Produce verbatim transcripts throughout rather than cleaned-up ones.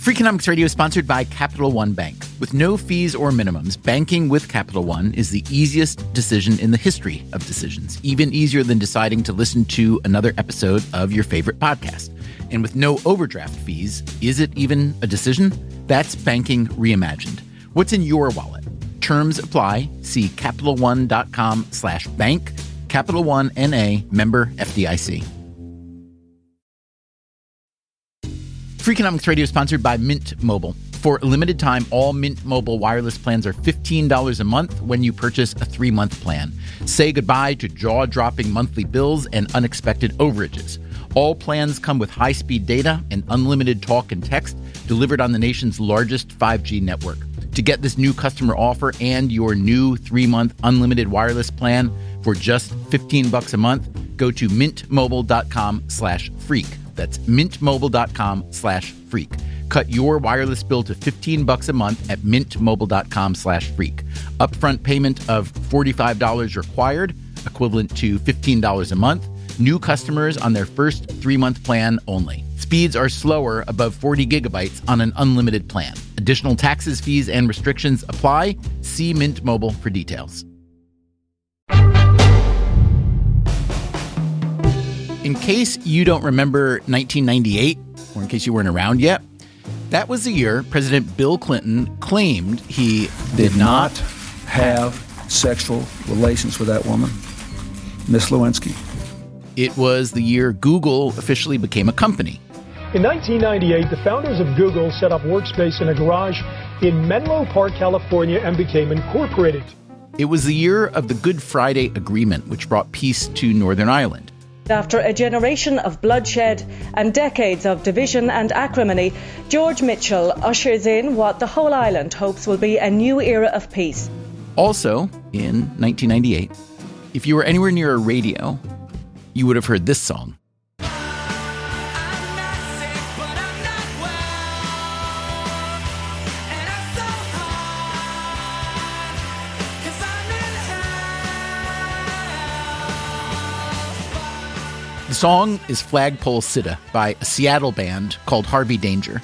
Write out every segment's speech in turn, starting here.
Freakonomics Radio is sponsored by Capital One Bank. With no fees or minimums, banking with Capital One is the easiest decision in the history of decisions, even easier than deciding to listen to another episode of your favorite podcast. And with no overdraft fees, is it even a decision? That's banking reimagined. What's in your wallet? Terms apply. See CapitalOne.com slash bank. Capital One N A, member F D I C. Freakonomics Radio is sponsored by Mint Mobile. For a limited time, all Mint Mobile wireless plans are fifteen dollars a month when you purchase a three-month plan. Say goodbye to jaw-dropping monthly bills and unexpected overages. All plans come with high-speed data and unlimited talk and text delivered on the nation's largest five G network. To get this new customer offer and your new three-month unlimited wireless plan for just fifteen bucks a month, go to mintmobile.com slash freak. That's mintmobile.com slash freak. Cut your wireless bill to fifteen bucks a month at mintmobile.com slash freak. Upfront payment of forty-five dollars required, equivalent to fifteen dollars a month. New customers on their first three-month plan only. Speeds are slower above forty gigabytes on an unlimited plan. Additional taxes, fees, and restrictions apply. See Mint Mobile for details. In case you don't remember nineteen ninety-eight, or in case you weren't around yet, that was the year President Bill Clinton claimed he did not have sexual relations with that woman, Miss Lewinsky. It was the year Google officially became a company. In nineteen ninety-eight, the founders of Google set up workspace in a garage in Menlo Park, California, and became incorporated. It was the year of the Good Friday Agreement, which brought peace to Northern Ireland. After a generation of bloodshed and decades of division and acrimony, George Mitchell ushers in what the whole island hopes will be a new era of peace. Also, in nineteen ninety-eight, if you were anywhere near a radio, you would have heard this song. The song is Flagpole Sitta by a Seattle band called Harvey Danger.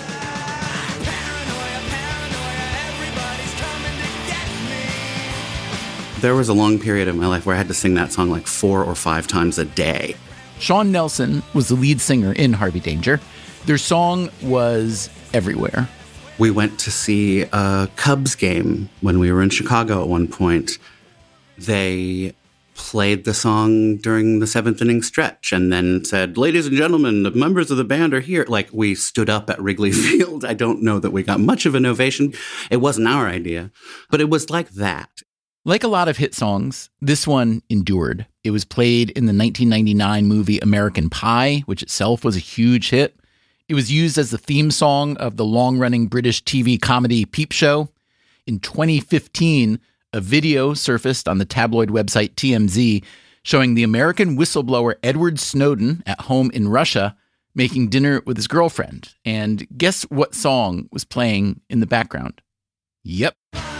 There was a long period of my life where I had to sing that song like four or five times a day. Sean Nelson was the lead singer in Harvey Danger. Their song was everywhere. We went to see a Cubs game when we were in Chicago at one point. They played the song during the seventh inning stretch and then said, "Ladies and gentlemen, the members of the band are here." Like, we stood up at Wrigley Field. I don't know that we got much of an ovation. It wasn't our idea, but it was like that. Like a lot of hit songs, this one endured. It was played in the nineteen ninety-nine movie American Pie, which itself was a huge hit. It was used as the theme song of the long-running British T V comedy Peep Show. In twenty fifteen, a video surfaced on the tabloid website T M Z showing the American whistleblower Edward Snowden at home in Russia making dinner with his girlfriend. And guess what song was playing in the background? Yep.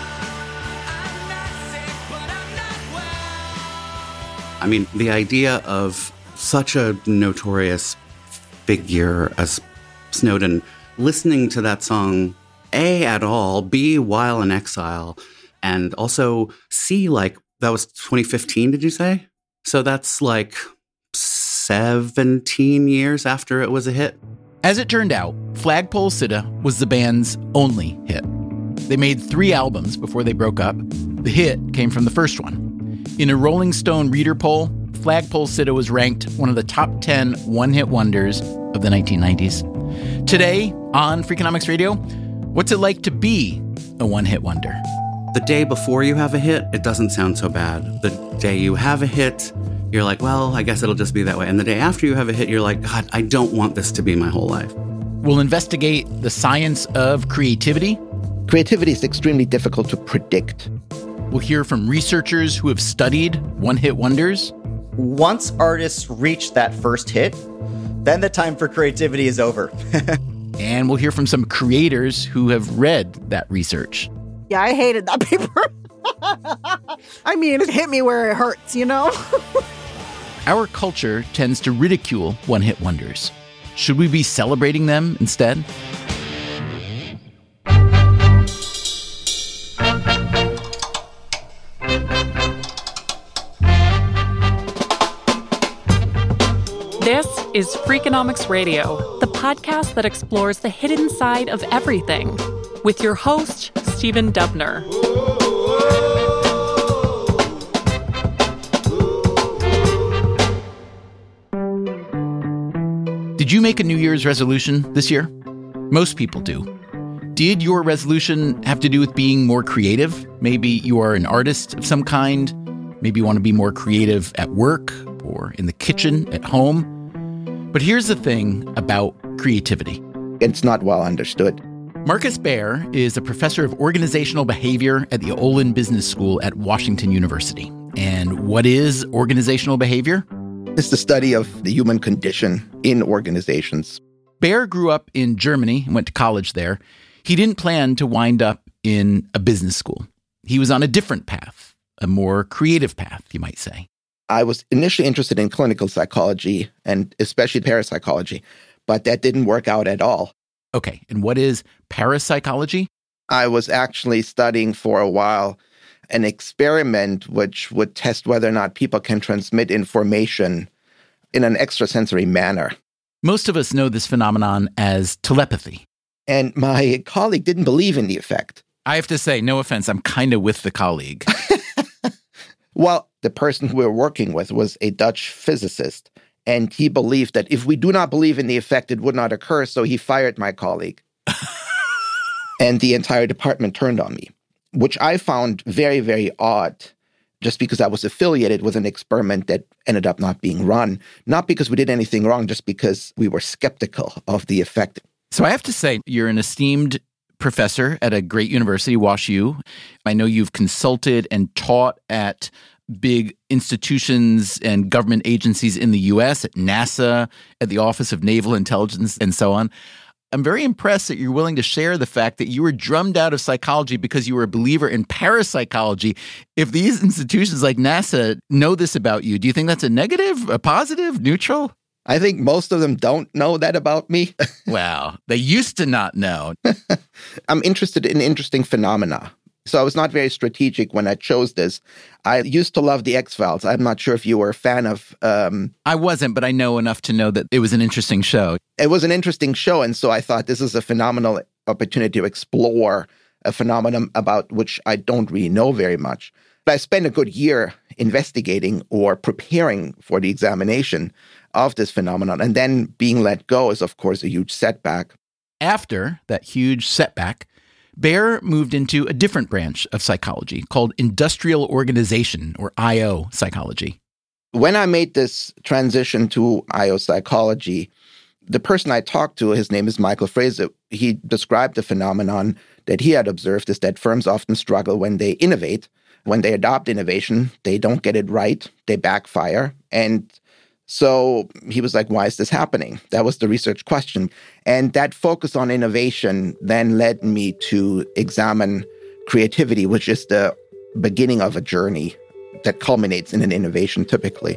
I mean, the idea of such a notorious figure as Snowden listening to that song, A, at all, B, while in exile, and also C, like, that was twenty fifteen, did you say? So that's like seventeen years after it was a hit. As it turned out, Flagpole Sitta was the band's only hit. They made three albums before they broke up. The hit came from the first one. In a Rolling Stone reader poll, Flagpole Sitta was ranked one of the top ten one-hit wonders of the nineteen nineties. Today, on Freakonomics Radio, what's it like to be a one-hit wonder? The day before you have a hit, it doesn't sound so bad. The day you have a hit, you're like, well, I guess it'll just be that way. And the day after you have a hit, you're like, God, I don't want this to be my whole life. We'll investigate the science of creativity. Creativity is extremely difficult to predict. We'll hear from researchers who have studied one-hit wonders. Once artists reach that first hit, then the time for creativity is over. And we'll hear from some creators who have read that research. Yeah, I hated that paper. I mean, it hit me where it hurts, you know? Our culture tends to ridicule one-hit wonders. Should we be celebrating them instead? is Freakonomics Radio, the podcast that explores the hidden side of everything, with your host, Stephen Dubner. Did you make a New Year's resolution this year? Most people do. Did your resolution have to do with being more creative? Maybe you are an artist of some kind. Maybe you want to be more creative at work or in the kitchen at home. But here's the thing about creativity. It's not well understood. Marcus Baer is a professor of organizational behavior at the Olin Business School at Washington University. And what is organizational behavior? It's the study of the human condition in organizations. Baer grew up in Germany and went to college there. He didn't plan to wind up in a business school. He was on a different path, a more creative path, you might say. I was initially interested in clinical psychology and especially parapsychology, but that didn't work out at all. Okay, and what is parapsychology? I was actually studying for a while an experiment which would test whether or not people can transmit information in an extrasensory manner. Most of us know this phenomenon as telepathy. And my colleague didn't believe in the effect. I have to say, no offense, I'm kind of with the colleague. Well, the person who we were working with was a Dutch physicist, and he believed that if we do not believe in the effect, it would not occur, so he fired my colleague. And the entire department turned on me, which I found very, very odd, just because I was affiliated with an experiment that ended up not being run, not because we did anything wrong, just because we were skeptical of the effect. So I have to say, you're an esteemed professor at a great university, WashU. I know you've consulted and taught at big institutions and government agencies in the U S, at NASA, at the Office of Naval Intelligence, and so on. I'm very impressed that you're willing to share the fact that you were drummed out of psychology because you were a believer in parapsychology. If these institutions like NASA know this about you, do you think that's a negative, a positive, neutral? I think most of them don't know that about me. Wow. They used to not know. I'm interested in interesting phenomena. So I was not very strategic when I chose this. I used to love The X-Files. I'm not sure if you were a fan of... Um, I wasn't, but I know enough to know that it was an interesting show. It was an interesting show, and so I thought this is a phenomenal opportunity to explore a phenomenon about which I don't really know very much. But I spent a good year investigating or preparing for the examination of this phenomenon, and then being let go is, of course, a huge setback. After that huge setback, Baer moved into a different branch of psychology called industrial organization, or I O psychology. When I made this transition to I O psychology, the person I talked to, his name is Michael Fraser, he described the phenomenon that he had observed is that firms often struggle when they innovate. When they adopt innovation, they don't get it right, they backfire. And so he was like, why is this happening? That was the research question. And that focus on innovation then led me to examine creativity, which is the beginning of a journey that culminates in an innovation typically.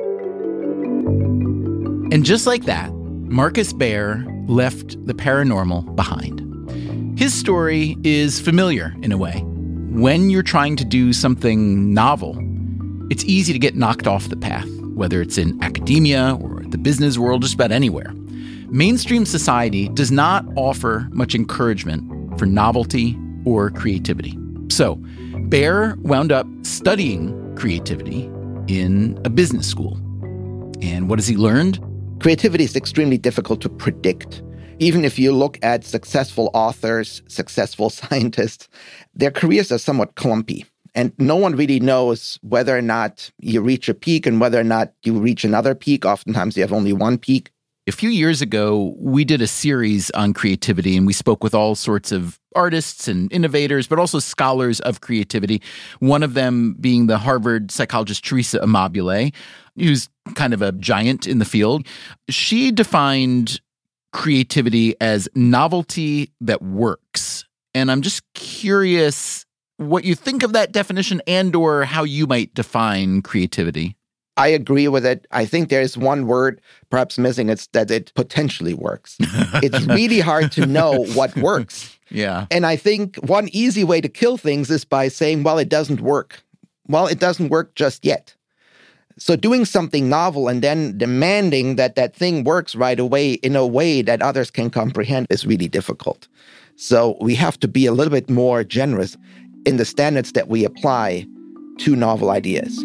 And just like that, Marcus Baer left the paranormal behind. His story is familiar in a way. When you're trying to do something novel, it's easy to get knocked off the path, whether it's in academia or the business world, just about anywhere. Mainstream society does not offer much encouragement for novelty or creativity. So, Baer wound up studying creativity in a business school. And what has he learned? Creativity is extremely difficult to predict. Even if you look at successful authors, successful scientists, their careers are somewhat clumpy. And no one really knows whether or not you reach a peak and whether or not you reach another peak. Oftentimes you have only one peak. A few years ago, we did a series on creativity, and we spoke with all sorts of artists and innovators, but also scholars of creativity. One of them being the Harvard psychologist Teresa Amabile, who's kind of a giant in the field. She defined creativity as novelty that works. And I'm just curious what you think of that definition and or how you might define creativity. I agree with it. I think there's one word perhaps missing. It's that it potentially works. It's really hard to know what works. Yeah. And I think one easy way to kill things is by saying, well, it doesn't work. Well, it doesn't work just yet. So doing something novel and then demanding that that thing works right away in a way that others can comprehend is really difficult. So we have to be a little bit more generous in the standards that we apply to novel ideas.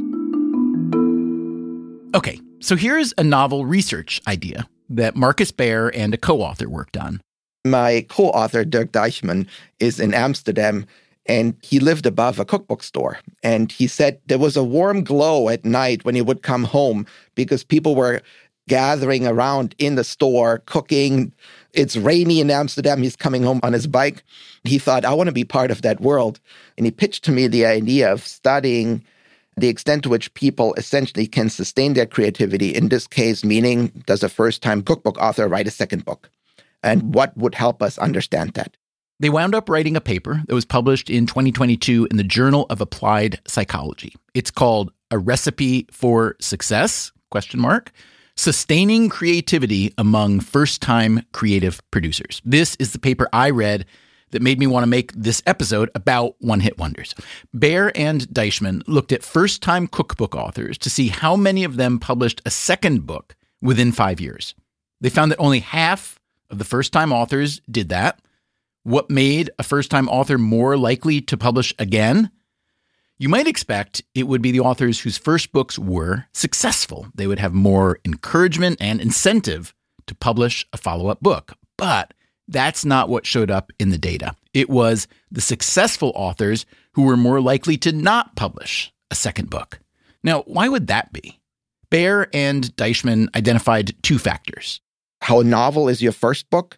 Okay, so here's a novel research idea that Marcus Baer and a co-author worked on. My co-author, Dirk Deichmann, is in Amsterdam, and he lived above a cookbook store. And he said there was a warm glow at night when he would come home because people were gathering around in the store, cooking. It's rainy in Amsterdam. He's coming home on his bike. He thought, I want to be part of that world. And he pitched to me the idea of studying the extent to which people essentially can sustain their creativity. In this case, meaning, does a first-time cookbook author write a second book? And what would help us understand that? They wound up writing a paper that was published in twenty twenty-two in the Journal of Applied Psychology. It's called A Recipe for Success, question mark, Sustaining Creativity Among First-Time Creative Producers. This is the paper I read that made me want to make this episode about one-hit wonders. Baer and Deichmann looked at first-time cookbook authors to see how many of them published a second book within five years. They found that only half of the first-time authors did that. What made a first-time author more likely to publish again? You might expect it would be the authors whose first books were successful. They would have more encouragement and incentive to publish a follow-up book. But that's not what showed up in the data. It was the successful authors who were more likely to not publish a second book. Now, why would that be? Baer and Deichmann identified two factors. How novel is your first book?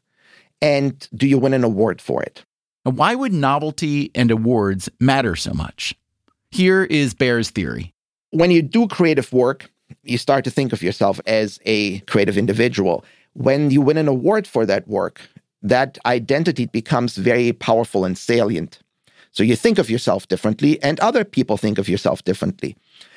And do you win an award for it? Now, why would novelty and awards matter so much? Here is Baer's theory. When you do creative work, you start to think of yourself as a creative individual. When you win an award for that work, that identity becomes very powerful and salient. So you think of yourself differently, and other people think of yourself differently.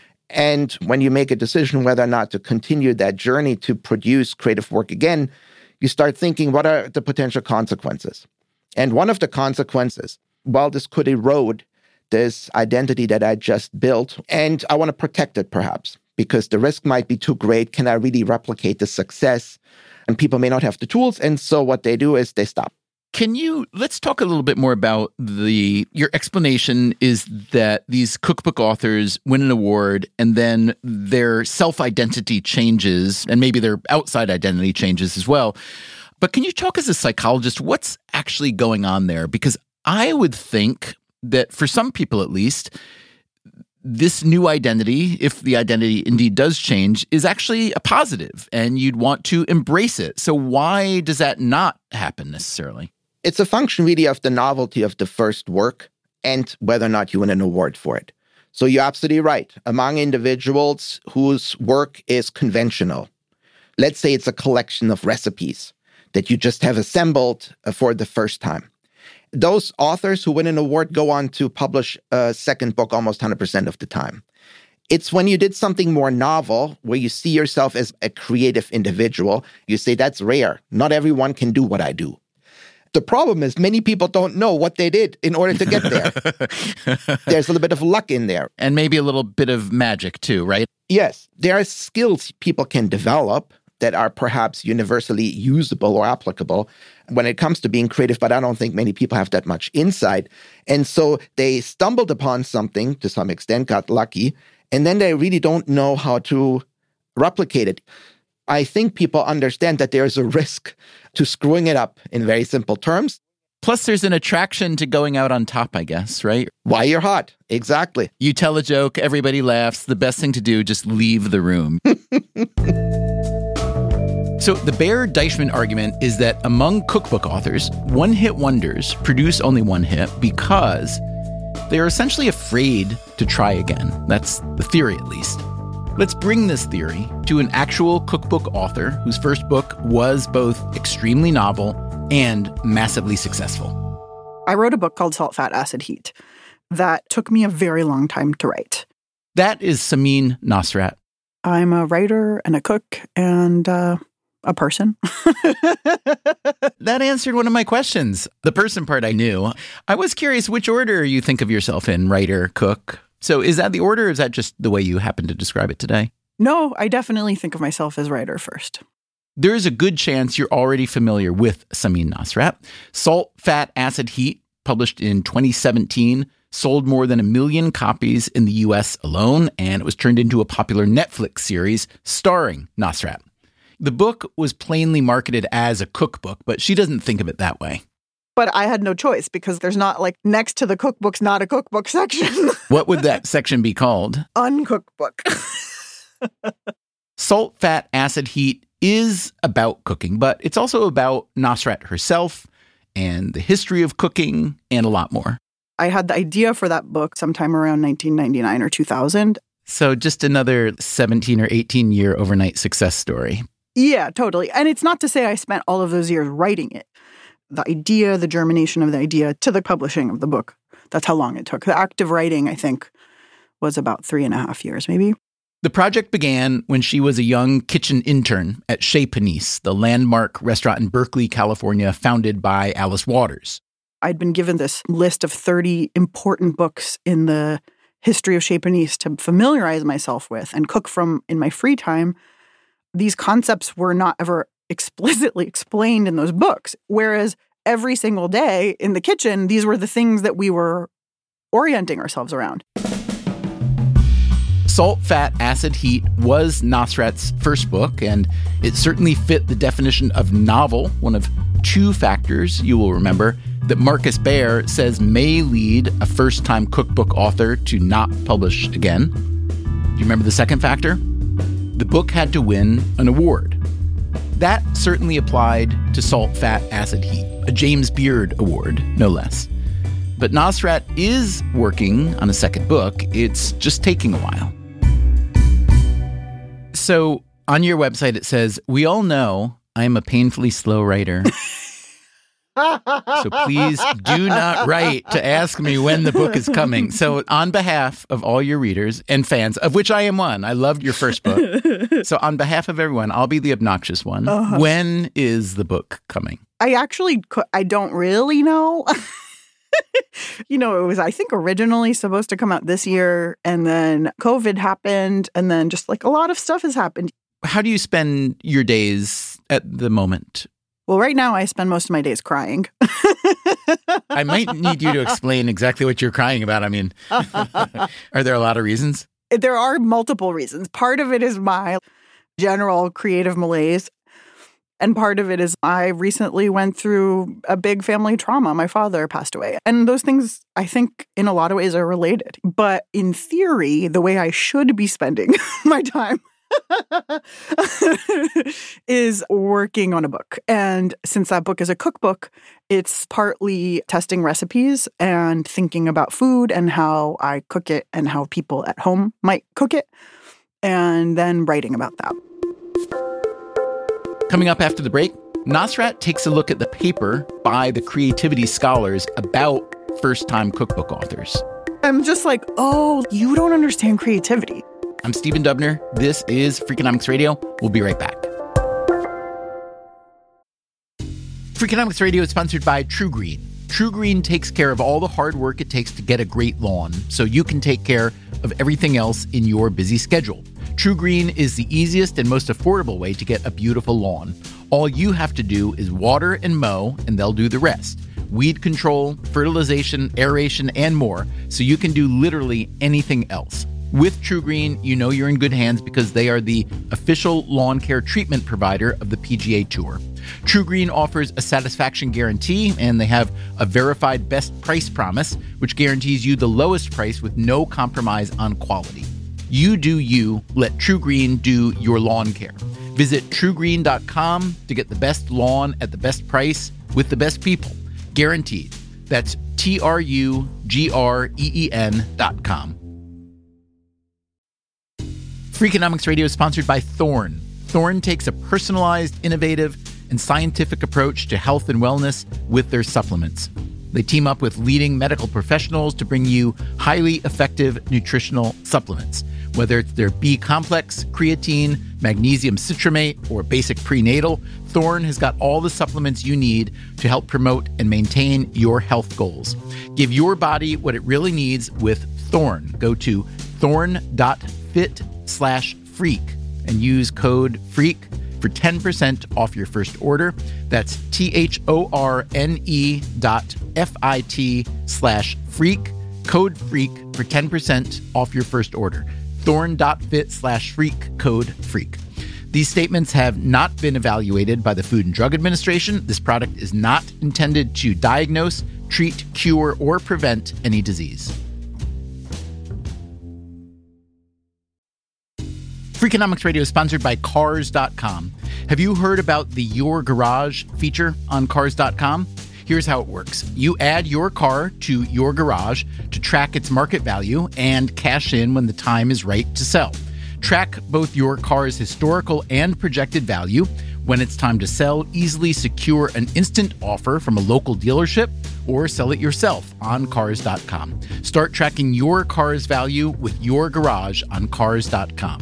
And when you make a decision whether or not to continue that journey to produce creative work again, you start thinking, what are the potential consequences? And one of the consequences, well, this could erode this identity that I just built, and I want to protect it perhaps, because the risk might be too great. Can I really replicate the success? And people may not have the tools, and so what they do is they stop. Can you, let's talk a little bit more about the, your explanation is that these cookbook authors win an award and then their self-identity changes and maybe their outside identity changes as well. But can you talk as a psychologist, what's actually going on there? Because I would think that for some people at least, this new identity, if the identity indeed does change, is actually a positive and you'd want to embrace it. So why does that not happen necessarily? It's a function really of the novelty of the first work and whether or not you win an award for it. So you're absolutely right. Among individuals whose work is conventional, let's say it's a collection of recipes that you just have assembled for the first time. Those authors who win an award go on to publish a second book almost one hundred percent of the time. It's when you did something more novel, where you see yourself as a creative individual, you say, that's rare. Not everyone can do what I do. The problem is many people don't know what they did in order to get there. There's a little bit of luck in there. And maybe a little bit of magic too, right? Yes. There are skills people can develop that are perhaps universally usable or applicable when it comes to being creative, but I don't think many people have that much insight. And so they stumbled upon something to some extent, got lucky, and then they really don't know how to replicate it. I think people understand that there's a risk to screwing it up in very simple terms. Plus, there's an attraction to going out on top, I guess, right? Why you're hot. Exactly. You tell a joke, everybody laughs. The best thing to do, just leave the room. So the Baer-Deichmann argument is that among cookbook authors, one-hit wonders produce only one hit because they are essentially afraid to try again. That's the theory, at least. Let's bring this theory to an actual cookbook author whose first book was both extremely novel and massively successful. I wrote a book called Salt, Fat, Acid, Heat that took me a very long time to write. That is Samin Nosrat. I'm a writer and a cook and uh, a person. That answered one of my questions. The person part I knew. I was curious which order you think of yourself in, writer, cook. So is that the order or is that just the way you happen to describe it today? No, I definitely think of myself as writer first. There is a good chance you're already familiar with Samin Nosrat. Salt, Fat, Acid, Heat, published in twenty seventeen, sold more than a million copies in the U S alone, and it was turned into a popular Netflix series starring Nosrat. The book was plainly marketed as a cookbook, but she doesn't think of it that way. But I had no choice because there's not, like, next to the cookbooks, not a cookbook section. What would that section be called? Uncookbook. Salt, Fat, Acid, Heat is about cooking, but it's also about Nosrat herself and the history of cooking and a lot more. I had the idea for that book sometime around nineteen ninety-nine or two thousand. So just another seventeen or eighteen year overnight success story. Yeah, totally. And it's not to say I spent all of those years writing it. The idea, the germination of the idea to the publishing of the book, that's how long it took. The active writing, I think, was about three and a half years, maybe. The project began when she was a young kitchen intern at Chez Panisse, the landmark restaurant in Berkeley, California, founded by Alice Waters. I'd been given this list of thirty important books in the history of Chez Panisse to familiarize myself with and cook from in my free time. These concepts were not ever explicitly explained in those books, whereas every single day in the kitchen, these were the things that we were orienting ourselves around. Salt, Fat, Acid, Heat was Nosrat's first book, and it certainly fit the definition of novel, one of two factors, you will remember, that Marcus Baer says may lead a first-time cookbook author to not publish again. Do you remember the second factor? The book had to win an award. That certainly applied to Salt, Fat, Acid, Heat, a James Beard Award, no less. But Nosrat is working on a second book. It's just taking a while. So on your website, it says, "We all know I am a painfully slow writer. So please do not write to ask me when the book is coming." So on behalf of all your readers and fans, of which I am one, I loved your first book. So on behalf of everyone, I'll be the obnoxious one. Uh-huh. When is the book coming? I actually, I don't really know. You know, it was, I think, originally supposed to come out this year, and then COVID happened, and then just like a lot of stuff has happened. How do you spend your days at the moment? Well, right now I spend most of my days crying. I might need you to explain exactly what you're crying about. I mean, are there a lot of reasons? There are multiple reasons. Part of it is my general creative malaise. And part of it is I recently went through a big family trauma. My father passed away. And those things, I think, in a lot of ways are related. But in theory, the way I should be spending my time is working on a book. And since that book is a cookbook, it's partly testing recipes and thinking about food and how I cook it and how people at home might cook it, and then writing about that. Coming up after the break, Nosrat takes a look at the paper by the creativity scholars about first-time cookbook authors. I'm just like, oh, you don't understand creativity. I'm Stephen Dubner. This is Freakonomics Radio. We'll be right back. Freakonomics Radio is sponsored by True Green. True Green takes care of all the hard work it takes to get a great lawn, so you can take care of everything else in your busy schedule. True Green is the easiest and most affordable way to get a beautiful lawn. All you have to do is water and mow, and they'll do the rest. Weed control, fertilization, aeration, and more, so you can do literally anything else. With True Green, you know you're in good hands because they are the official lawn care treatment provider of the P G A Tour. True Green offers a satisfaction guarantee, and they have a verified best price promise, which guarantees you the lowest price with no compromise on quality. You do you, let True Green do your lawn care. Visit true green dot com to get the best lawn at the best price with the best people. Guaranteed. That's T R U G R E E N dot com. Freakonomics Radio is sponsored by Thorne. Thorne takes a personalized, innovative, and scientific approach to health and wellness with their supplements. They team up with leading medical professionals to bring you highly effective nutritional supplements. Whether it's their B-complex, creatine, magnesium citrate, or basic prenatal, Thorne has got all the supplements you need to help promote and maintain your health goals. Give your body what it really needs with Thorne. Go to thorne dot fit slash FREAK and use code FREAK for ten percent off your first order. That's T-H-O-R-N-E dot F-I-T slash FREAK, code FREAK for ten percent off your first order. Thorne.fit slash FREAK, code FREAK. These statements have not been evaluated by the Food and Drug Administration. This product is not intended to diagnose, treat, cure, or prevent any disease. Freakonomics Radio is sponsored by Cars dot com. Have you heard about the Your Garage feature on Cars dot com? Here's how it works. You add your car to your garage to track its market value and cash in when the time is right to sell. Track both your car's historical and projected value. When it's time to sell, easily secure an instant offer from a local dealership or sell it yourself on Cars dot com. Start tracking your car's value with your garage on Cars dot com.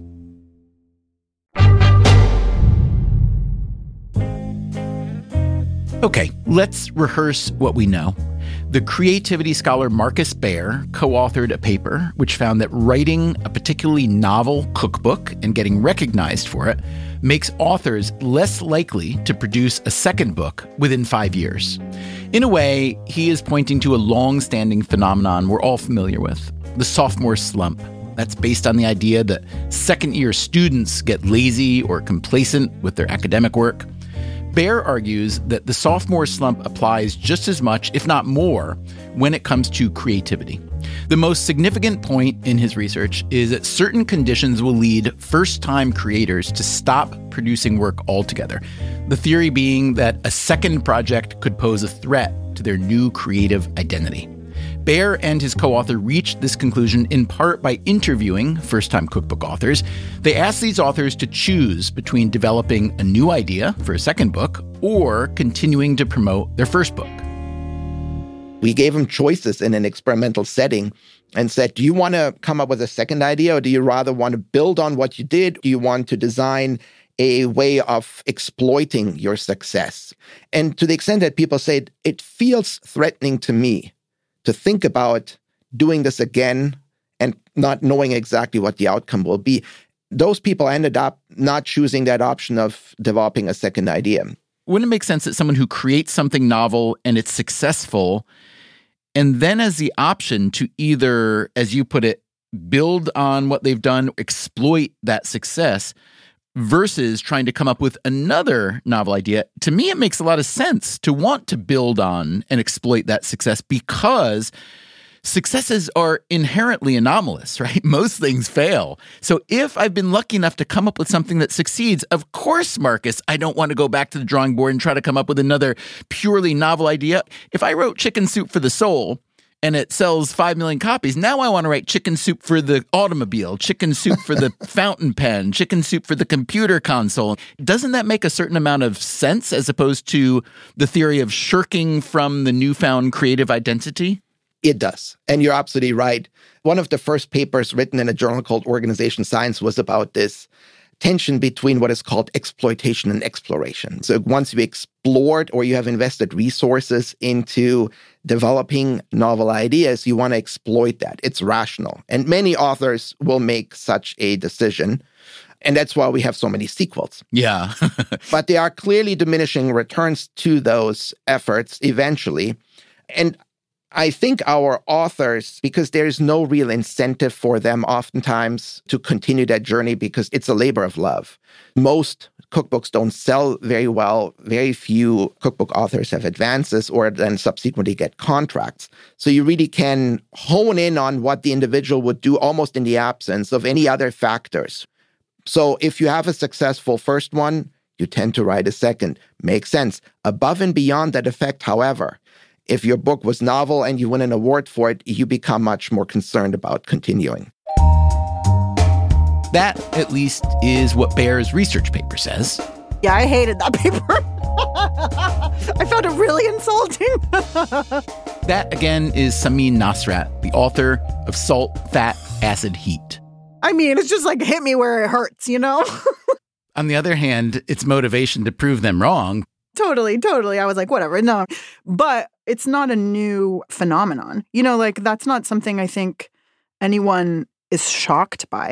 Okay, let's rehearse what we know. The creativity scholar Marcus Baer co-authored a paper which found that writing a particularly novel cookbook and getting recognized for it makes authors less likely to produce a second book within five years. In a way, he is pointing to a long-standing phenomenon we're all familiar with, the sophomore slump. That's based on the idea that second-year students get lazy or complacent with their academic work. Baer argues that the sophomore slump applies just as much, if not more, when it comes to creativity. The most significant point in his research is that certain conditions will lead first-time creators to stop producing work altogether. The theory being that a second project could pose a threat to their new creative identity. Baer and his co-author reached this conclusion in part by interviewing first-time cookbook authors. They asked these authors to choose between developing a new idea for a second book or continuing to promote their first book. We gave them choices in an experimental setting and said, do you want to come up with a second idea, or do you rather want to build on what you did? Do you want to design a way of exploiting your success? And to the extent that people said, it feels threatening to me to think about doing this again and not knowing exactly what the outcome will be, those people ended up not choosing that option of developing a second idea. Wouldn't it make sense that someone who creates something novel and it's successful and then has the option to either, as you put it, build on what they've done, exploit that success, versus trying to come up with another novel idea? To me, it makes a lot of sense to want to build on and exploit that success, because successes are inherently anomalous, right? Most things fail. So if I've been lucky enough to come up with something that succeeds, of course, Marcus, I don't want to go back to the drawing board and try to come up with another purely novel idea. If I wrote Chicken Soup for the Soul and it sells five million copies, now I want to write Chicken Soup for the automobile, Chicken Soup for the fountain pen, Chicken Soup for the computer console. Doesn't that make a certain amount of sense as opposed to the theory of shirking from the newfound creative identity? It does. And you're absolutely right. One of the first papers written in a journal called Organization Science was about this tension between what is called exploitation and exploration. So once you've explored or you have invested resources into developing novel ideas, you want to exploit that. It's rational. And many authors will make such a decision. And that's why we have so many sequels. Yeah. But there are clearly diminishing returns to those efforts eventually. And I think our authors, because there's no real incentive for them oftentimes to continue that journey because it's a labor of love. Most cookbooks don't sell very well. Very few cookbook authors have advances or then subsequently get contracts. So you really can hone in on what the individual would do almost in the absence of any other factors. So if you have a successful first one, you tend to write a second. Makes sense. Above and beyond that effect, however, if your book was novel and you win an award for it, you become much more concerned about continuing. That, at least, is what Baer's research paper says. Yeah, I hated that paper. I found it really insulting. That, again, is Samin Nosrat, the author of Salt, Fat, Acid, Heat. I mean, it's just like hit me where it hurts, you know? On the other hand, it's motivation to prove them wrong. Totally, totally. I was like, whatever, no. But it's not a new phenomenon. You know, like, that's not something I think anyone is shocked by.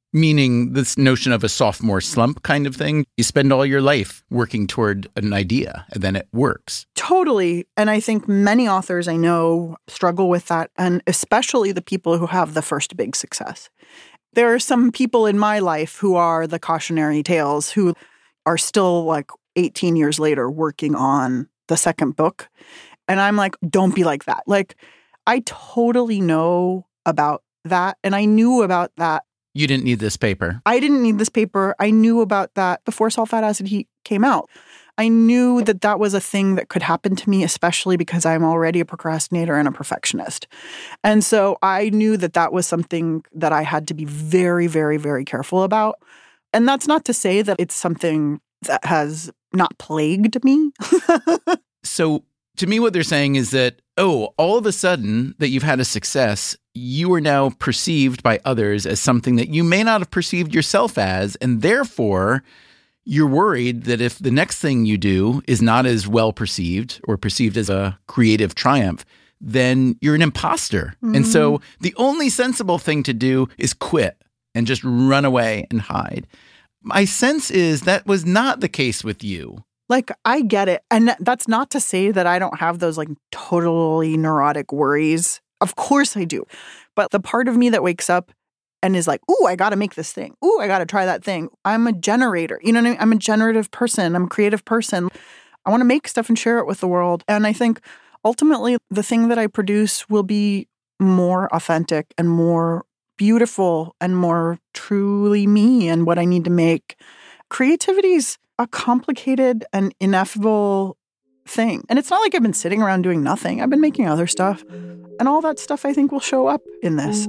Meaning this notion of a sophomore slump kind of thing. You spend all your life working toward an idea and then it works. Totally. And I think many authors I know struggle with that, and especially the people who have the first big success. There are some people in my life who are the cautionary tales, who are still like eighteen years later working on the second book. And I'm like, don't be like that. Like, I totally know about that. And I knew about that. You didn't need this paper. I didn't need this paper. I knew about that before Salt, Fat, Acid, Heat came out. I knew that that was a thing that could happen to me, especially because I'm already a procrastinator and a perfectionist. And so I knew that that was something that I had to be very, very, very careful about. And that's not to say that it's something that has not plagued me. So to me, what they're saying is that, oh, all of a sudden that you've had a success, you are now perceived by others as something that you may not have perceived yourself as, and therefore you're worried that if the next thing you do is not as well perceived or perceived as a creative triumph, then you're an imposter. Mm-hmm. And so the only sensible thing to do is quit and just run away and hide. My sense is that was not the case with you. Like, I get it. And that's not to say that I don't have those like totally neurotic worries. Of course I do. But the part of me that wakes up and is like, ooh, I got to make this thing. Ooh, I got to try that thing. I'm a generator. You know what I mean? I'm a generative person. I'm a creative person. I want to make stuff and share it with the world. And I think ultimately the thing that I produce will be more authentic and more beautiful and more truly me and what I need to make. Creativity's a complicated and ineffable thing. And it's not like I've been sitting around doing nothing. I've been making other stuff. And all that stuff, I think, will show up in this.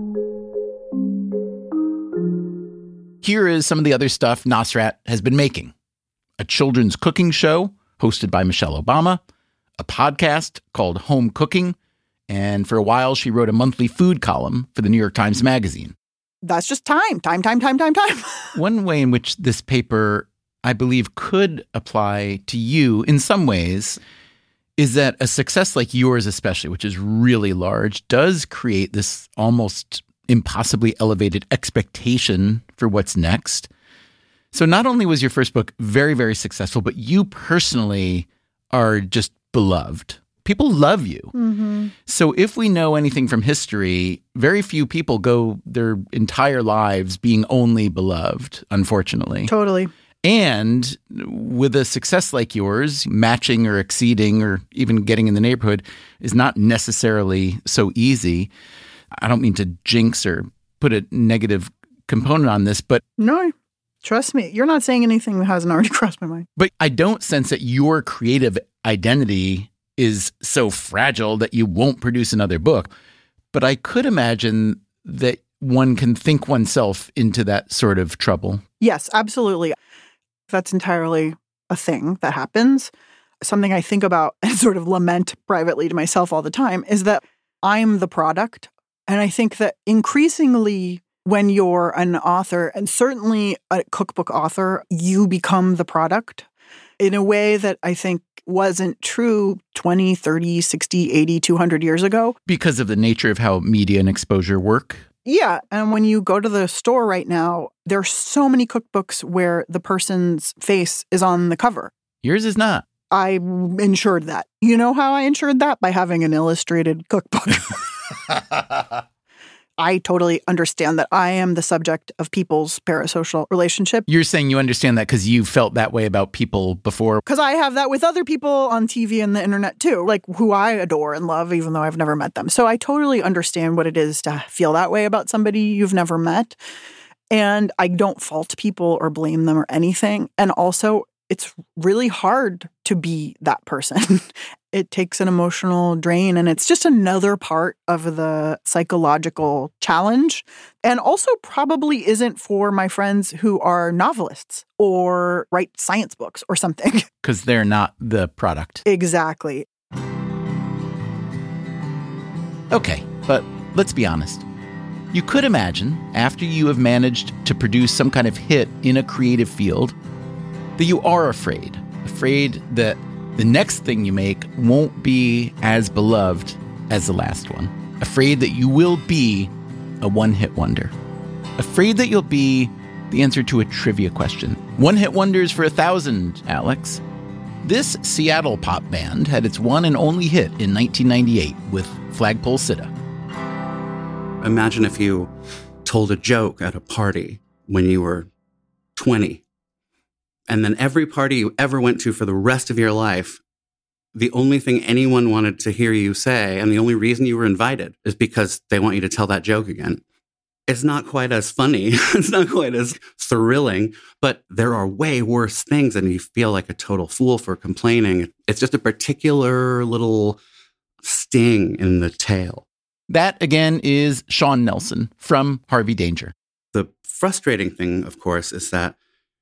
Here is some of the other stuff Nasrat has been making. A children's cooking show hosted by Michelle Obama, a podcast called Home Cooking, and for a while she wrote a monthly food column for the New York Times Magazine. That's just time, time, time, time, time, time. One way in which this paper, I believe, could apply to you in some ways is that a success like yours especially, which is really large, does create this almost impossibly elevated expectation for what's next. So not only was your first book very, very successful, but you personally are just beloved. People love you. Mm-hmm. So if we know anything from history, very few people go their entire lives being only beloved, unfortunately. Totally. And with a success like yours, matching or exceeding or even getting in the neighborhood is not necessarily so easy. I don't mean to jinx or put a negative component on this, but... No, trust me. You're not saying anything that hasn't already crossed my mind. But I don't sense that your creative identity is so fragile that you won't produce another book. But I could imagine that one can think oneself into that sort of trouble. Yes, absolutely. That's entirely a thing that happens. Something I think about and sort of lament privately to myself all the time is that I'm the product. And I think that increasingly when you're an author, and certainly a cookbook author, you become the product in a way that I think wasn't true twenty, thirty, sixty, eighty, two hundred years ago. Because of the nature of how media and exposure work? Yeah. And when you go to the store right now, there are so many cookbooks where the person's face is on the cover. Yours is not. I ensured that. You know how I ensured that? By having an illustrated cookbook. I totally understand that I am the subject of people's parasocial relationship. You're saying you understand that because you felt that way about people before? Because I have that with other people on T V and the internet too, like who I adore and love, even though I've never met them. So I totally understand what it is to feel that way about somebody you've never met. And I don't fault people or blame them or anything. And also, it's really hard to be that person. It takes an emotional drain, and it's just another part of the psychological challenge. And also probably isn't for my friends who are novelists or write science books or something. Because they're not the product. Exactly. Okay, but let's be honest. You could imagine, after you have managed to produce some kind of hit in a creative field, that you are afraid, afraid that the next thing you make won't be as beloved as the last one, afraid that you will be a one-hit wonder, afraid that you'll be the answer to a trivia question. One-hit wonders for a thousand, Alex. This Seattle pop band had its one and only hit in nineteen ninety-eight with Flagpole Sitta. Imagine if you told a joke at a party when you were twenty, and then every party you ever went to for the rest of your life, the only thing anyone wanted to hear you say, and the only reason you were invited, is because they want you to tell that joke again. It's not quite as funny. It's not quite as thrilling, but there are way worse things, and you feel like a total fool for complaining. It's just a particular little sting in the tail. That, again, is Sean Nelson from Harvey Danger. The frustrating thing, of course, is that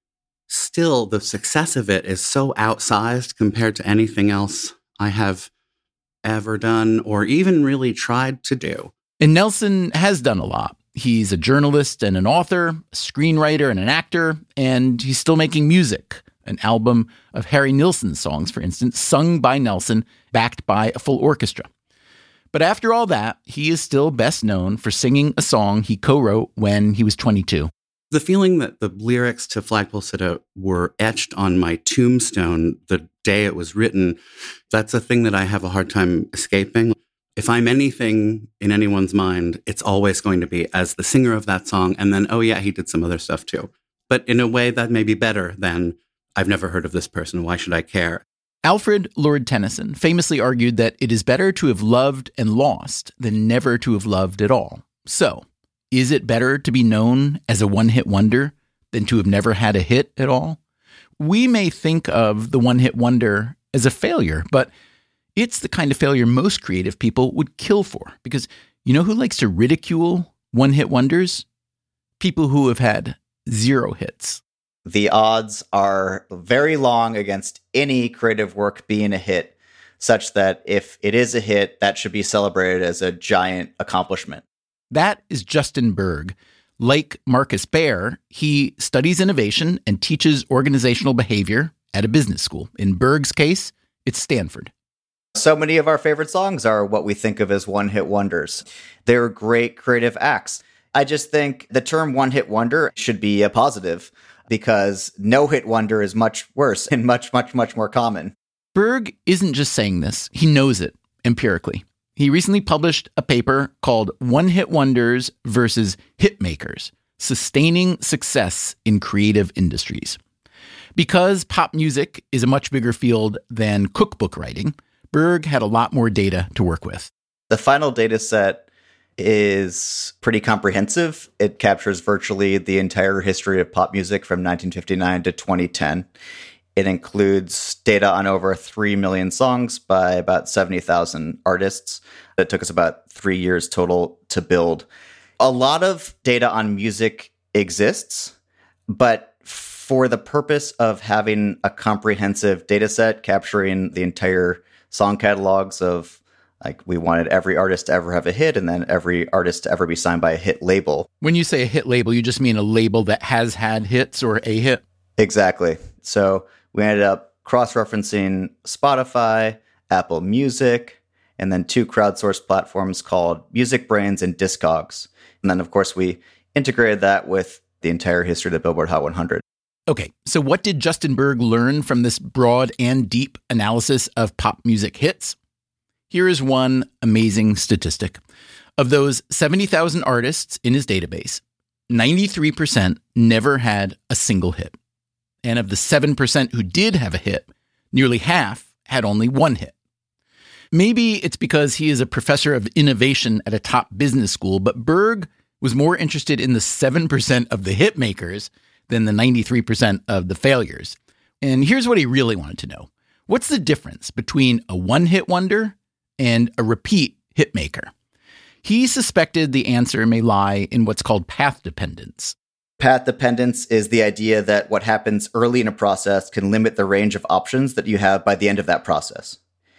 still the success of it is so outsized compared to anything else I have ever done or even really tried to do. And Nelson has done a lot. He's a journalist and an author, a screenwriter and an actor, and he's still making music. An album of Harry Nilsson's songs, for instance, sung by Nelson, backed by a full orchestra. But after all that, he is still best known for singing a song he co-wrote when he was twenty-two. The feeling that the lyrics to Flagpole Sitta were etched on my tombstone the day it was written, that's a thing that I have a hard time escaping. If I'm anything in anyone's mind, it's always going to be as the singer of that song, and then, oh yeah, he did some other stuff too. But in a way that may be better than, I've never heard of this person, why should I care? Alfred Lord Tennyson famously argued that it is better to have loved and lost than never to have loved at all. So, is it better to be known as a one-hit wonder than to have never had a hit at all? We may think of the one-hit wonder as a failure, but it's the kind of failure most creative people would kill for. Because you know who likes to ridicule one-hit wonders? People who have had zero hits. The odds are very long against any creative work being a hit, such that if it is a hit, that should be celebrated as a giant accomplishment. That is Justin Berg. Like Marcus Baer, he studies innovation and teaches organizational behavior at a business school. In Berg's case, it's Stanford. So many of our favorite songs are what we think of as one-hit wonders. They're great creative acts. I just think the term one-hit wonder should be a positive, because no-hit wonder is much worse and much, much, much more common. Berg isn't just saying this. He knows it empirically. He recently published a paper called One-Hit Wonders versus Hitmakers, Sustaining Success in Creative Industries. Because pop music is a much bigger field than cookbook writing, Berg had a lot more data to work with. The final data set is pretty comprehensive. It captures virtually the entire history of pop music from nineteen fifty-nine to twenty ten. It includes data on over three million songs by about seventy thousand artists. It took us about three years total to build. A lot of data on music exists, but for the purpose of having a comprehensive data set capturing the entire song catalogs of, like, we wanted every artist to ever have a hit and then every artist to ever be signed by a hit label. When you say a hit label, you just mean a label that has had hits or a hit? Exactly. So we ended up cross-referencing Spotify, Apple Music, and then two crowdsourced platforms called MusicBrainz and Discogs. And then, of course, we integrated that with the entire history of the Billboard Hot one hundred. Okay, so what did Justin Berg learn from this broad and deep analysis of pop music hits? Here is one amazing statistic. Of those seventy thousand artists in his database, ninety-three percent never had a single hit. And of the seven percent who did have a hit, nearly half had only one hit. Maybe it's because he is a professor of innovation at a top business school, but Berg was more interested in the seven percent of the hit makers than the ninety-three percent of the failures. And here's what he really wanted to know. What's the difference between a one-hit wonder and a repeat hit maker? He suspected the answer may lie in what's called path dependence. Path dependence is the idea that what happens early in a process can limit the range of options that you have by the end of that process.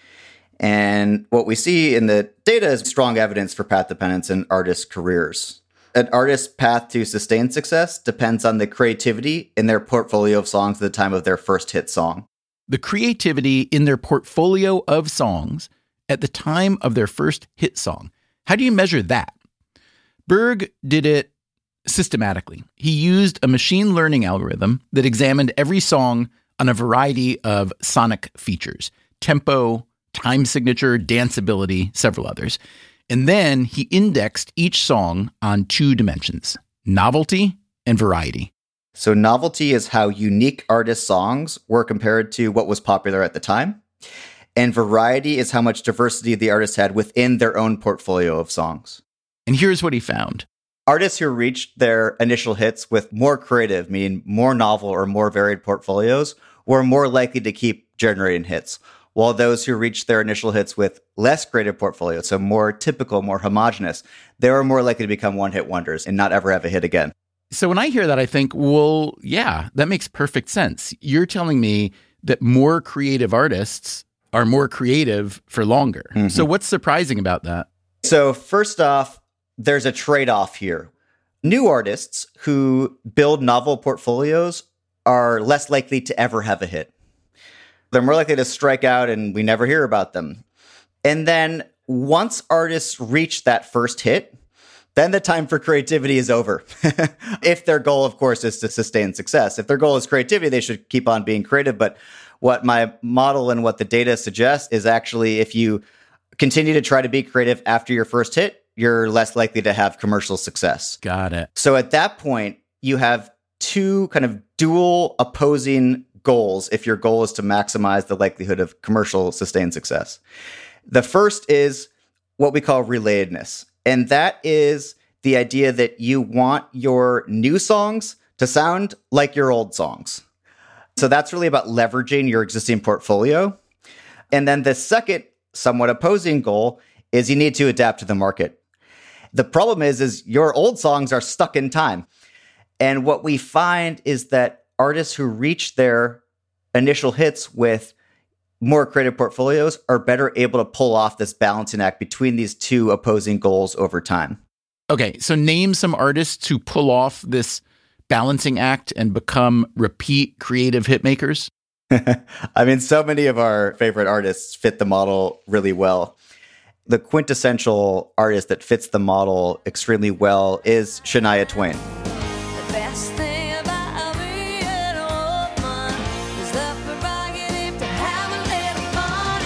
And what we see in the data is strong evidence for path dependence in artists' careers. An artist's path to sustained success depends on the creativity in their portfolio of songs at the time of their first hit song. The creativity in their portfolio of songs at the time of their first hit song. How do you measure that? Berg did it systematically. He used a machine learning algorithm that examined every song on a variety of sonic features: tempo, time signature, danceability, several others. And then he indexed each song on two dimensions: novelty and variety. So novelty is how unique artist songs were compared to what was popular at the time. And variety is how much diversity the artist had within their own portfolio of songs. And here's what he found. Artists who reached their initial hits with more creative, meaning more novel or more varied portfolios, were more likely to keep generating hits, while those who reached their initial hits with less creative portfolios, so more typical, more homogenous, they were more likely to become one-hit wonders and not ever have a hit again. So when I hear that, I think, well, yeah, that makes perfect sense. You're telling me that more creative artists are more creative for longer. Mm-hmm. So what's surprising about that? So first off, there's a trade-off here. New artists who build novel portfolios are less likely to ever have a hit. They're more likely to strike out and we never hear about them. And then once artists reach that first hit, then the time for creativity is over. If their goal, of course, is to sustain success. If their goal is creativity, they should keep on being creative. But what my model and what the data suggests is actually if you continue to try to be creative after your first hit, you're less likely to have commercial success. Got it. So at that point, you have two kind of dual opposing goals if your goal is to maximize the likelihood of commercial sustained success. The first is what we call relatedness. And that is the idea that you want your new songs to sound like your old songs. So that's really about leveraging your existing portfolio. And then the second somewhat opposing goal is you need to adapt to the market. The problem is, is your old songs are stuck in time. And what we find is that artists who reach their initial hits with more creative portfolios are better able to pull off this balancing act between these two opposing goals over time. Okay, so name some artists who pull off this balancing act and become repeat creative hit makers. I mean, so many of our favorite artists fit the model really well. The quintessential artist that fits the model extremely well is Shania Twain. The best thing about being a woman is the prerogative to have a little fun.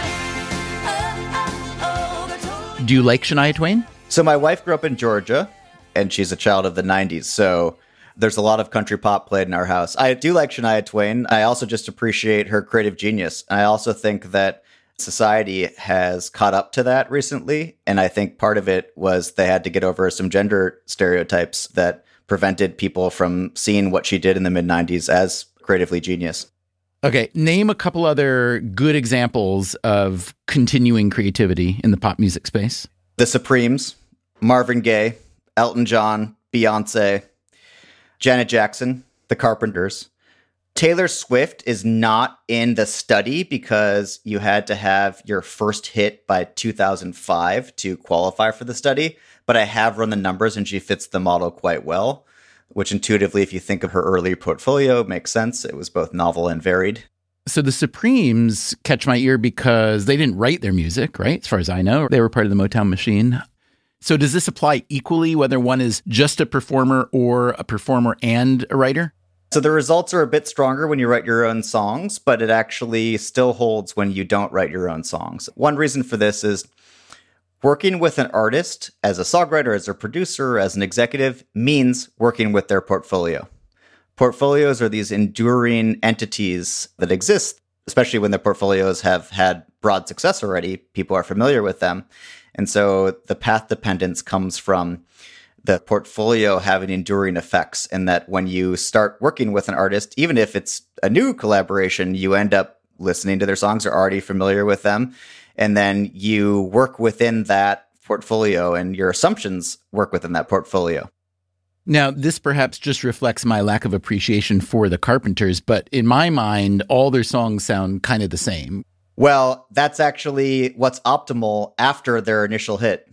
Oh, oh, oh, Do you like Shania Twain? So my wife grew up in Georgia, and she's a child of the nineties, so there's a lot of country pop played in our house. I do like Shania Twain. I also just appreciate her creative genius. And I also think that society has caught up to that recently. And I think part of it was they had to get over some gender stereotypes that prevented people from seeing what she did in the mid nineties as creatively genius. Okay, name a couple other good examples of continuing creativity in the pop music space. The Supremes, Marvin Gaye, Elton John, Beyonce, Janet Jackson, The Carpenters. Taylor Swift is not in the study because you had to have your first hit by two thousand five to qualify for the study, but I have run the numbers and she fits the model quite well, which intuitively, if you think of her early portfolio, makes sense. It was both novel and varied. So the Supremes catch my ear because they didn't write their music, right? As far as I know, they were part of the Motown machine. So does this apply equally whether one is just a performer or a performer and a writer? So the results are a bit stronger when you write your own songs, but it actually still holds when you don't write your own songs. One reason for this is working with an artist as a songwriter, as a producer, as an executive means working with their portfolio. Portfolios are these enduring entities that exist, especially when the portfolios have had broad success already. People are familiar with them. And so the path dependence comes from the portfolio having enduring effects, and that when you start working with an artist, even if it's a new collaboration, you end up listening to their songs, are already familiar with them. And then you work within that portfolio and your assumptions work within that portfolio. Now, this perhaps just reflects my lack of appreciation for the Carpenters, but in my mind, all their songs sound kind of the same. Well, that's actually what's optimal after their initial hit.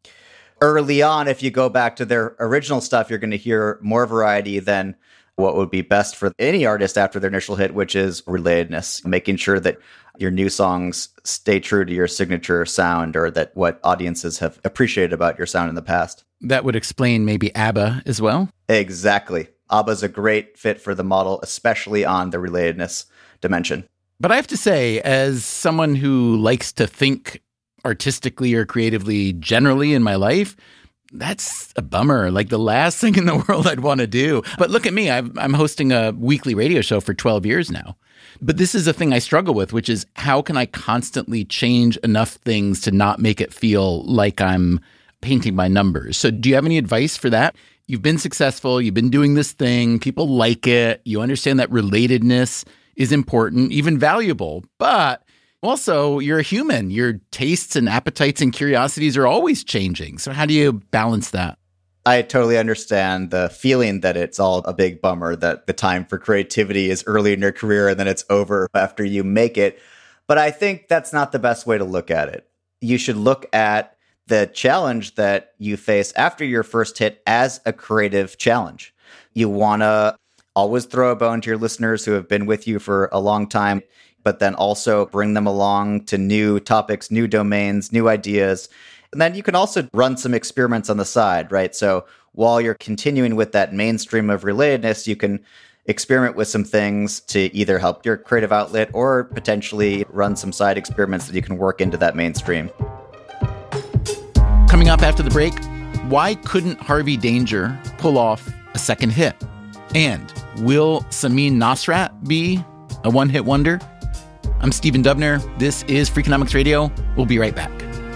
Early on, if you go back to their original stuff, you're going to hear more variety than what would be best for any artist after their initial hit, which is relatedness, making sure that your new songs stay true to your signature sound, or that what audiences have appreciated about your sound in the past. That would explain maybe ABBA as well. Exactly. ABBA's a great fit for the model, especially on the relatedness dimension. But I have to say, as someone who likes to think artistically or creatively generally in my life, that's a bummer. Like the last thing in the world I'd want to do. But look at me. I've, I'm hosting a weekly radio show for twelve years now. But this is a thing I struggle with, which is how can I constantly change enough things to not make it feel like I'm painting by numbers? So do you have any advice for that? You've been successful. You've been doing this thing. People like it. You understand that relatedness is important, even valuable. But also, you're a human. Your tastes and appetites and curiosities are always changing. So how do you balance that? I totally understand the feeling that it's all a big bummer, that the time for creativity is early in your career and then it's over after you make it. But I think that's not the best way to look at it. You should look at the challenge that you face after your first hit as a creative challenge. You want to always throw a bone to your listeners who have been with you for a long time, but then also bring them along to new topics, new domains, new ideas. And then you can also run some experiments on the side, right? So while you're continuing with that mainstream of relatedness, you can experiment with some things to either help your creative outlet or potentially run some side experiments that you can work into that mainstream. Coming up after the break, why couldn't Harvey Danger pull off a second hit? And will Samin Nosrat be a one-hit wonder? I'm Stephen Dubner. This is Freakonomics Radio. We'll be right back.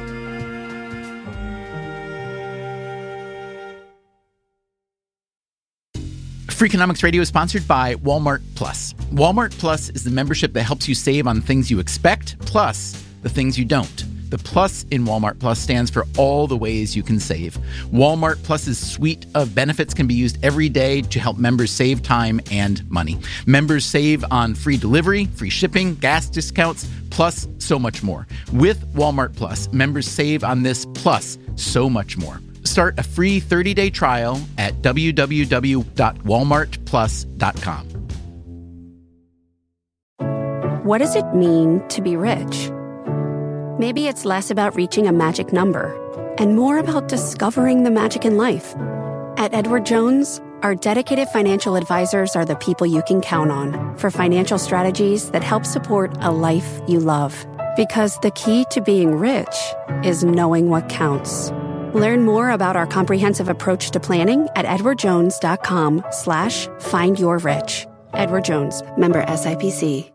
Freakonomics Radio is sponsored by Walmart Plus. Walmart Plus is the membership that helps you save on things you expect, plus the things you don't. The plus in Walmart Plus stands for all the ways you can save. Walmart Plus's suite of benefits can be used every day to help members save time and money. Members save on free delivery, free shipping, gas discounts, plus so much more. With Walmart Plus, members save on this plus so much more. Start a free thirty-day trial at w w w dot walmart plus dot com. What does it mean to be rich? Maybe it's less about reaching a magic number and more about discovering the magic in life. At Edward Jones, our dedicated financial advisors are the people you can count on for financial strategies that help support a life you love. Because the key to being rich is knowing what counts. Learn more about our comprehensive approach to planning at edwardjones.com slash find your rich. Edward Jones, member S I P C.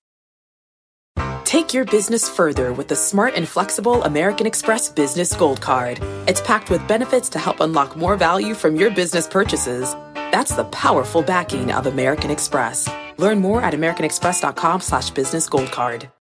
Take your business further with the smart and flexible American Express Business Gold Card. It's packed with benefits to help unlock more value from your business purchases. That's the powerful backing of American Express. Learn more at americanexpress.com slash business gold card.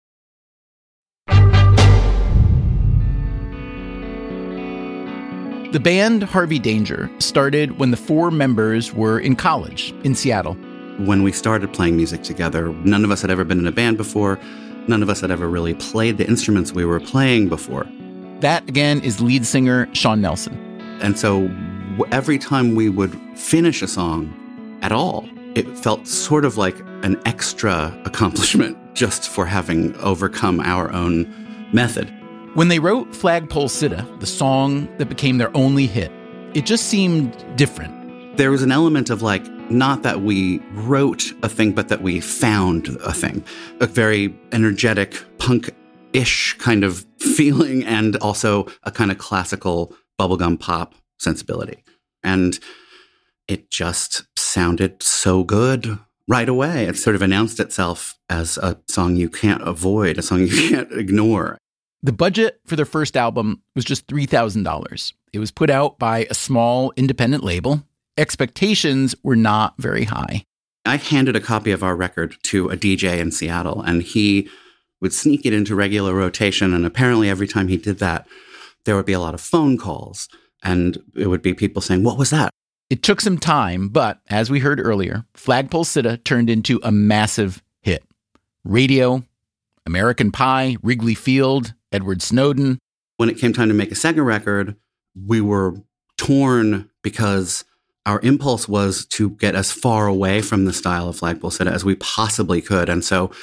The band Harvey Danger started when the four members were in college in Seattle. When we started playing music together, none of us had ever been in a band before. None of us had ever really played the instruments we were playing before. That, again, is lead singer Sean Nelson. And so every time we would finish a song at all, it felt sort of like an extra accomplishment just for having overcome our own method. When they wrote Flagpole Sitta, the song that became their only hit, it just seemed different. There was an element of like, not that we wrote a thing, but that we found a thing. A very energetic, punk-ish kind of feeling, and also a kind of classical bubblegum pop sensibility. And it just sounded so good right away. It sort of announced itself as a song you can't avoid, a song you can't ignore. The budget for their first album was just three thousand dollars. It was put out by a small independent label. Expectations were not very high. I handed a copy of our record to a D J in Seattle, and he would sneak it into regular rotation. And apparently every time he did that, there would be a lot of phone calls, and it would be people saying, "What was that?" It took some time, but as we heard earlier, Flagpole Sitta turned into a massive hit. Radio, American Pie, Wrigley Field, Edward Snowden. When it came time to make a second record, we were torn because our impulse was to get as far away from the style of Flagpole Sitta as we possibly could. And so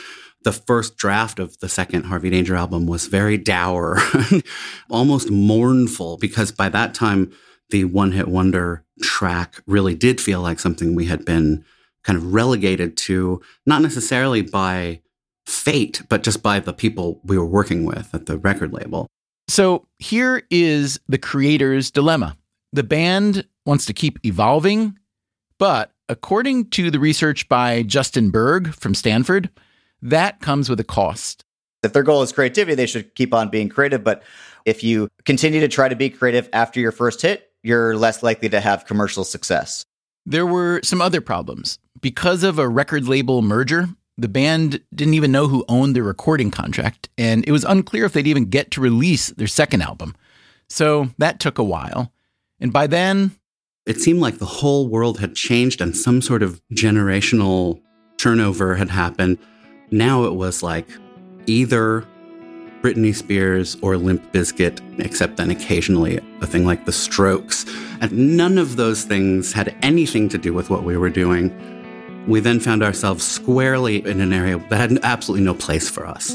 the first draft of the second Harvey Danger album was very dour, almost mournful, because by that time, the One Hit Wonder track really did feel like something we had been kind of relegated to, not necessarily by fate, but just by the people we were working with at the record label. So here is the creator's dilemma. The band wants to keep evolving, but according to the research by Justin Berg from Stanford, that comes with a cost. If their goal is creativity, they should keep on being creative. But if you continue to try to be creative after your first hit, you're less likely to have commercial success. There were some other problems. Because of a record label merger, the band didn't even know who owned their recording contract, and it was unclear if they'd even get to release their second album. So that took a while. And by then, it seemed like the whole world had changed and some sort of generational turnover had happened. Now it was like either Britney Spears or Limp Bizkit, except then occasionally a thing like The Strokes. And none of those things had anything to do with what we were doing. We then found ourselves squarely in an area that had absolutely no place for us.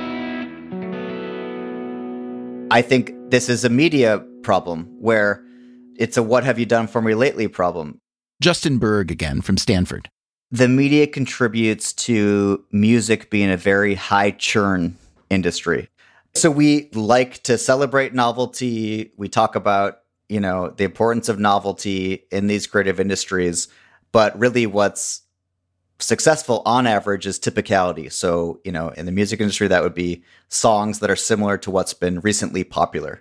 I think this is a media problem where it's a what have you done for me lately problem. Justin Berg again from Stanford. The media contributes to music being a very high churn industry. So we like to celebrate novelty. We talk about, you know, the importance of novelty in these creative industries, but really what's successful on average is typicality. So, you know, in the music industry, that would be songs that are similar to what's been recently popular.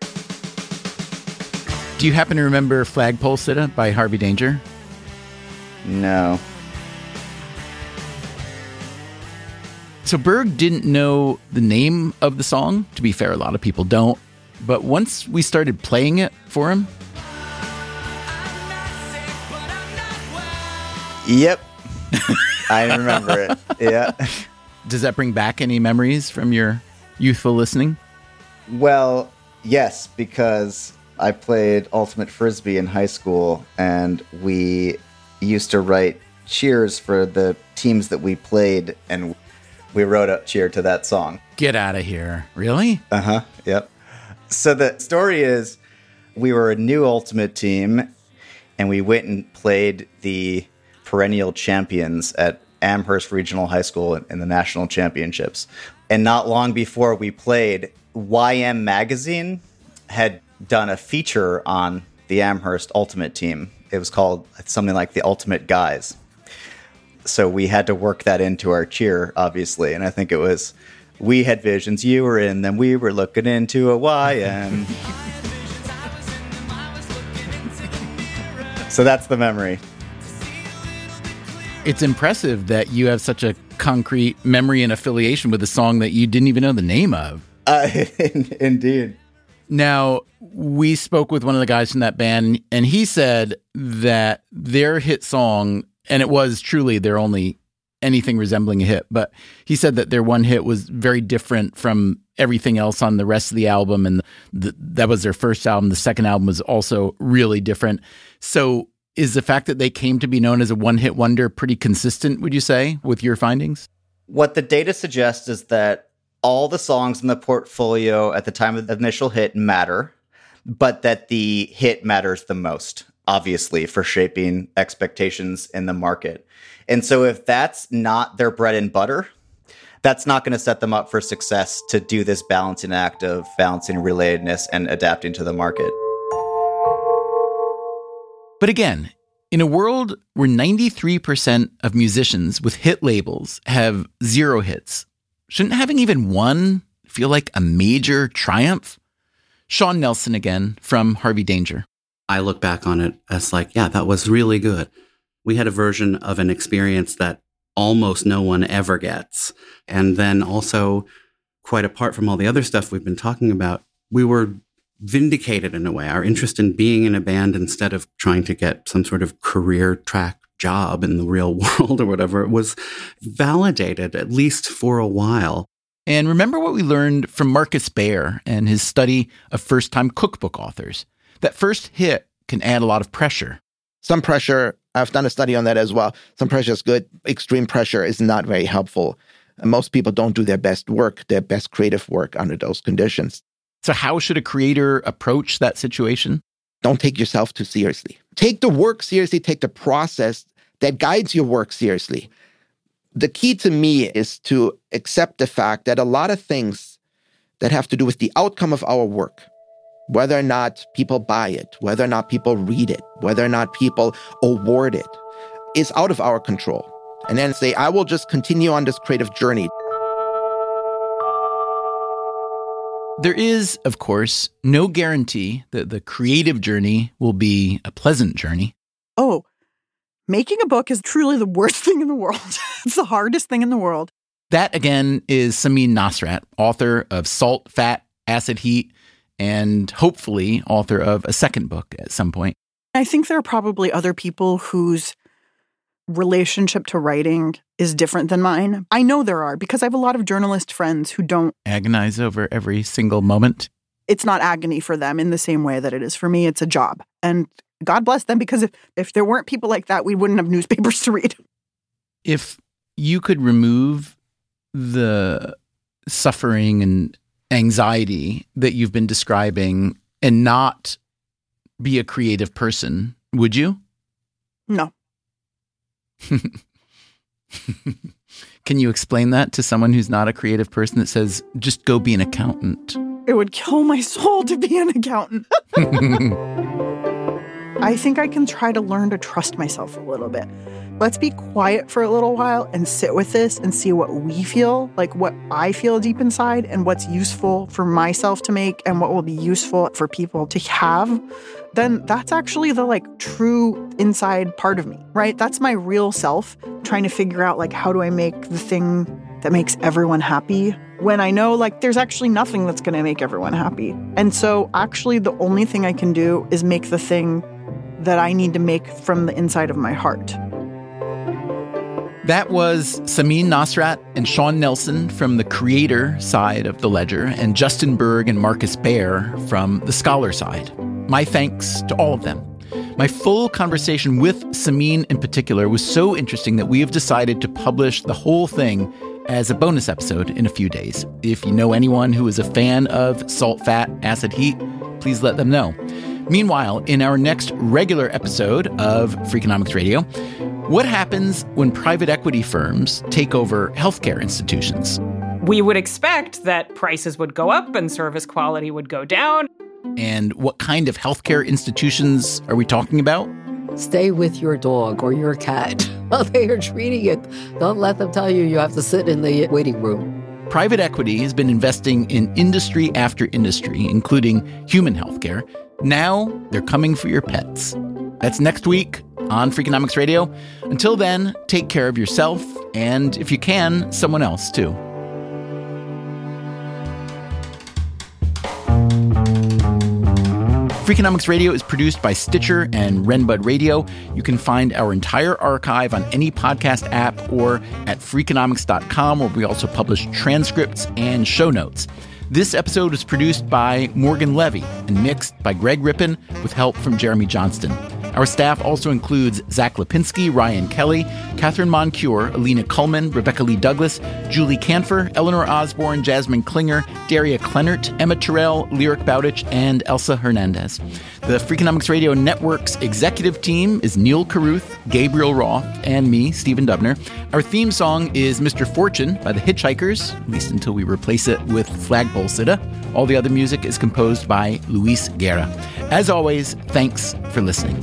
Do you happen to remember Flagpole Sitta by Harvey Danger? No. So Berg didn't know the name of the song. To be fair, a lot of people don't. But once we started playing it for him... Yep. I remember it. Yeah. Does that bring back any memories from your youthful listening? Well, yes, because I played Ultimate Frisbee in high school, and we used to write cheers for the teams that we played, and we wrote a cheer to that song. Get out of here. Really? Uh-huh. Yep. So the story is we were a new Ultimate team, and we went and played the perennial champions at Amherst Regional High School in the national championships. And not long before we played, Y M Magazine had done a feature on the Amherst Ultimate team. It was called something like The Ultimate Guys. So we had to work that into our cheer, obviously. And I think it was, we had visions, you were in them, we were looking into a Y M. So that's the memory. It's impressive that you have such a concrete memory and affiliation with a song that you didn't even know the name of. Uh, indeed. Now, we spoke with one of the guys from that band, and he said that their hit song, and it was truly their only anything resembling a hit, but he said that their one hit was very different from everything else on the rest of the album, and the, that was their first album. The second album was also really different. So is the fact that they came to be known as a one-hit wonder pretty consistent, would you say, with your findings? What the data suggests is that all the songs in the portfolio at the time of the initial hit matter, but that the hit matters the most, obviously, for shaping expectations in the market. And so if that's not their bread and butter, that's not going to set them up for success to do this balancing act of balancing relatedness and adapting to the market. But again, in a world where ninety-three percent of musicians with hit labels have zero hits, shouldn't having even one feel like a major triumph? Sean Nelson again from Harvey Danger. I look back on it as like, yeah, that was really good. We had a version of an experience that almost no one ever gets. And then also, quite apart from all the other stuff we've been talking about, we were vindicated in a way. Our interest in being in a band instead of trying to get some sort of career track job in the real world or whatever, it was validated, at least for a while. And remember what we learned from Marcus Baer and his study of first-time cookbook authors. That first hit can add a lot of pressure. Some pressure, I've done a study on that as well. Some pressure is good. Extreme pressure is not very helpful. And most people don't do their best work, their best creative work under those conditions. So how should a creator approach that situation? Don't take yourself too seriously. Take the work seriously, take the process that guides your work seriously. The key to me is to accept the fact that a lot of things that have to do with the outcome of our work, whether or not people buy it, whether or not people read it, whether or not people award it, is out of our control. And then say, I will just continue on this creative journey. There is, of course, no guarantee that the creative journey will be a pleasant journey. Oh, making a book is truly the worst thing in the world. It's the hardest thing in the world. That, again, is Samin Nosrat, author of Salt, Fat, Acid, Heat, and hopefully author of a second book at some point. I think there are probably other people whose relationship to writing is different than mine. I know there are, because I have a lot of journalist friends who don't agonize over every single moment. It's not agony for them in the same way that it is for me. It's a job. And God bless them, because if, if there weren't people like that, we wouldn't have newspapers to read. If you could remove the suffering and anxiety that you've been describing and not be a creative person, would you? No. Can you explain that to someone who's not a creative person that says, just go be an accountant? It would kill my soul to be an accountant. I think I can try to learn to trust myself a little bit. Let's be quiet for a little while and sit with this and see what we feel, like what I feel deep inside and what's useful for myself to make and what will be useful for people to have. Then that's actually the like true inside part of me, right? That's my real self, trying to figure out like, how do I make the thing that makes everyone happy when I know like there's actually nothing that's going to make everyone happy. And so actually the only thing I can do is make the thing that I need to make from the inside of my heart. That was Samin Nosrat and Sean Nelson from the creator side of the Ledger, and Justin Berg and Marcus Baer from the scholar side. My thanks to all of them. My full conversation with Samin in particular was so interesting that we have decided to publish the whole thing as a bonus episode in a few days. If you know anyone who is a fan of Salt, Fat, Acid, Heat, please let them know. Meanwhile, in our next regular episode of Freakonomics Radio, what happens when private equity firms take over healthcare institutions? We would expect that prices would go up and service quality would go down. And what kind of healthcare institutions are we talking about? Stay with your dog or your cat while they are treating it. Don't let them tell you you have to sit in the waiting room. Private equity has been investing in industry after industry, including human healthcare. Now they're coming for your pets. That's next week on Freakonomics Radio. Until then, take care of yourself and, if you can, someone else too. Freakonomics Radio is produced by Stitcher and Renbud Radio. You can find our entire archive on any podcast app or at freakonomics dot com, where we also publish transcripts and show notes. This episode was produced by Morgan Levy and mixed by Greg Rippin with help from Jeremy Johnston. Our staff also includes Zach Lipinski, Ryan Kelly, Catherine Moncure, Alina Kuhlman, Rebecca Lee Douglas, Julie Canfer, Eleanor Osborne, Jasmine Klinger, Daria Kleinert, Emma Terrell, Lyric Bowditch, and Elsa Hernandez. The Freakonomics Radio Network's executive team is Neil Carruth, Gabriel Roth, and me, Stephen Dubner. Our theme song is Mister Fortune by the Hitchhikers, at least until we replace it with Flagpole Sitta. All the other music is composed by Luis Guerra. As always, thanks for listening.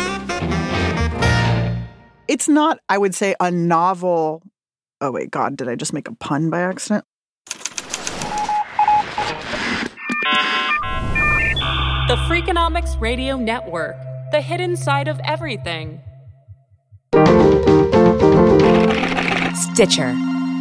It's not, I would say, a novel. Oh, wait, God, did I just make a pun by accident? The Freakonomics Radio Network, the hidden side of everything. Stitcher.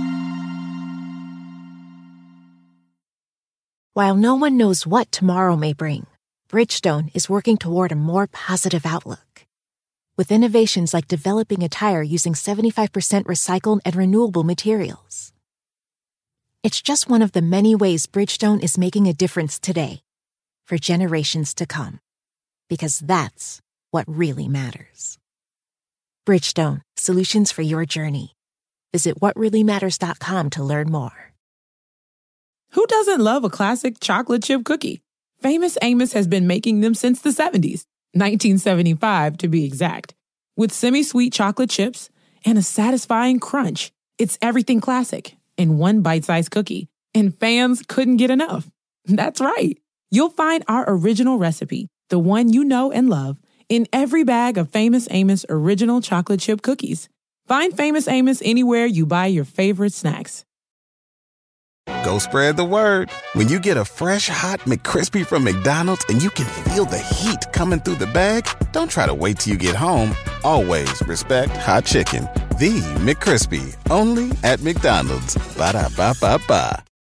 While no one knows what tomorrow may bring, Bridgestone is working toward a more positive outlook. With innovations like developing a tire using seventy-five percent recycled and renewable materials. It's just one of the many ways Bridgestone is making a difference today, for generations to come. Because that's what really matters. Bridgestone, solutions for your journey. Visit what really matters dot com to learn more. Who doesn't love a classic chocolate chip cookie? Famous Amos has been making them since the seventies, nineteen seventy-five to be exact. With semi-sweet chocolate chips and a satisfying crunch, it's everything classic in one bite-sized cookie, and fans couldn't get enough. That's right. You'll find our original recipe, the one you know and love, in every bag of Famous Amos original chocolate chip cookies. Find Famous Amos anywhere you buy your favorite snacks. Go spread the word. When you get a fresh, hot McCrispy from McDonald's and you can feel the heat coming through the bag, don't try to wait till you get home. Always respect hot chicken. The McCrispy, only at McDonald's. Ba-da-ba-ba-ba.